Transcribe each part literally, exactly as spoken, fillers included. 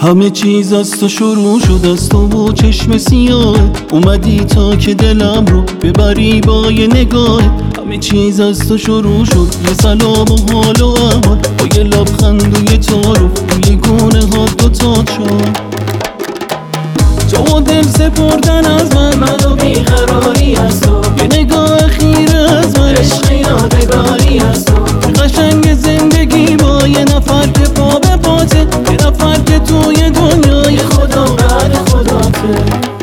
همه چیز از تو شروع شد، از تو و چشم سیاه اومدی تا که دلم رو ببری با یه نگاه. همه چیز از تو شروع شد، یه سلام و حال و احوال با یه لبخند و یه تعارف توی گونه ها دوتات شد. تو دل سپردن از من، منو بیقراری از تو، یه نگاه خیره از من، عشق یادگاری از تو. قشنگ زندگی با یه نفر که پا به پاته، یه نفر که توی دنیای خدا بعد خداته.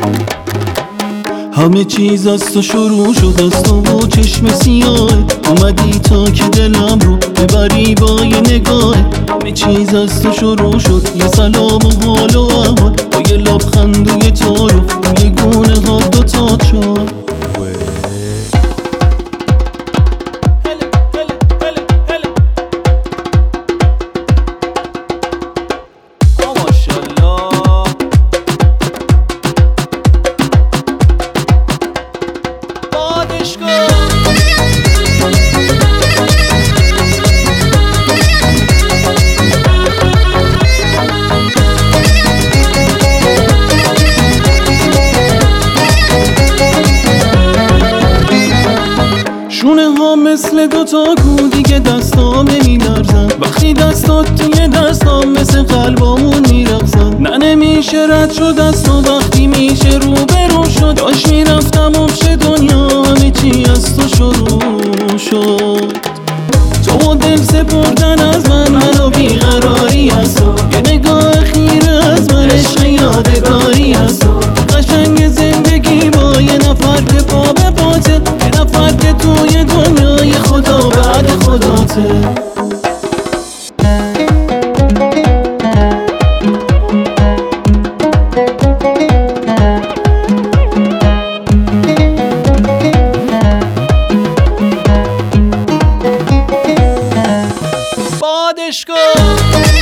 همه چیز از تو شروع شد، از تو و چشم سیاه اومدی تا که دلم رو ببری با یه نگاه. همه چیز از تو شروع شد، یه سلام و حال و احوال با یه لبخند و یه تعارف توی گونه ها دوتات شد. شونه ها مثل دوتا کو دیگه دستام نمیلرزن، وقتی دستات توی دستام مثل قلبامون میرقصن. نه نمیشه رد شد از تو وقتی میشه رو به رو شد، داشت میرفتم افش دنیا همه چی از تو شروع شد. تو دل سپردن از من، منو بیقراری از تو، یه نگاه خیره از من، عشق یادگاری از تو. قشنگ زندگی با یه نفر که پا به پاته، یه نفر که توی دنیای خدا بعد خداته. بادش کن